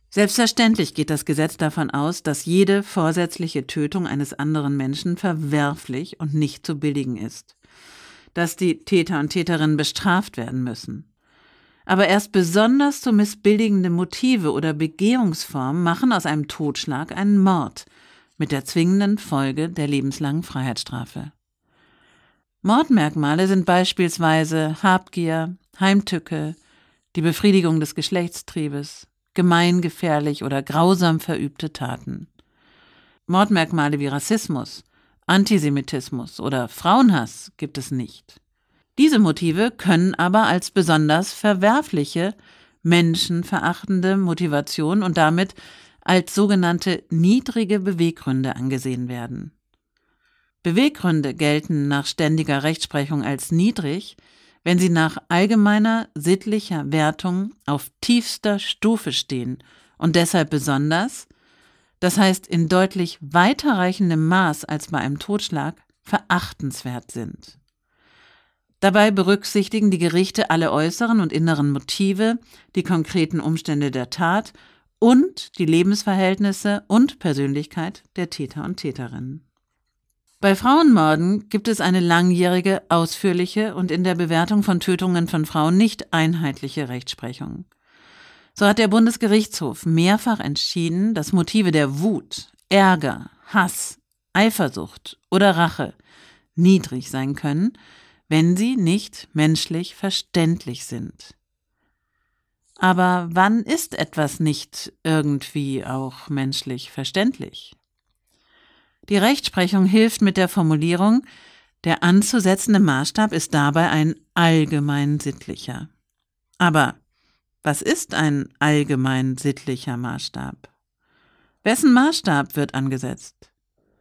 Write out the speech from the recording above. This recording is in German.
Selbstverständlich geht das Gesetz davon aus, dass jede vorsätzliche Tötung eines anderen Menschen verwerflich und nicht zu billigen ist, dass die Täter und Täterinnen bestraft werden müssen. Aber erst besonders zu missbilligende Motive oder Begehungsformen machen aus einem Totschlag einen Mord mit der zwingenden Folge der lebenslangen Freiheitsstrafe. Mordmerkmale sind beispielsweise Habgier, Heimtücke, die Befriedigung des Geschlechtstriebes, gemeingefährlich oder grausam verübte Taten. Mordmerkmale wie Rassismus, Antisemitismus oder Frauenhass gibt es nicht. Diese Motive können aber als besonders verwerfliche, menschenverachtende Motivation und damit als sogenannte niedrige Beweggründe angesehen werden. Beweggründe gelten nach ständiger Rechtsprechung als niedrig, wenn sie nach allgemeiner sittlicher Wertung auf tiefster Stufe stehen und deshalb besonders, das heißt in deutlich weiterreichendem Maß als bei einem Totschlag, verachtenswert sind. Dabei berücksichtigen die Gerichte alle äußeren und inneren Motive, die konkreten Umstände der Tat und die Lebensverhältnisse und Persönlichkeit der Täter und Täterinnen. Bei Frauenmorden gibt es eine langjährige, ausführliche und in der Bewertung von Tötungen von Frauen nicht einheitliche Rechtsprechung. So hat der Bundesgerichtshof mehrfach entschieden, dass Motive der Wut, Ärger, Hass, Eifersucht oder Rache niedrig sein können, wenn sie nicht menschlich verständlich sind. Aber wann ist etwas nicht irgendwie auch menschlich verständlich? Die Rechtsprechung hilft mit der Formulierung, der anzusetzende Maßstab ist dabei ein allgemein sittlicher. Aber was ist ein allgemein sittlicher Maßstab? Wessen Maßstab wird angesetzt?